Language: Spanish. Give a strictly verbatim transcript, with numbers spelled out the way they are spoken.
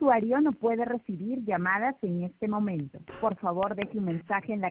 usuario no puede recibir llamadas en este momento. Por favor, deje un mensaje en la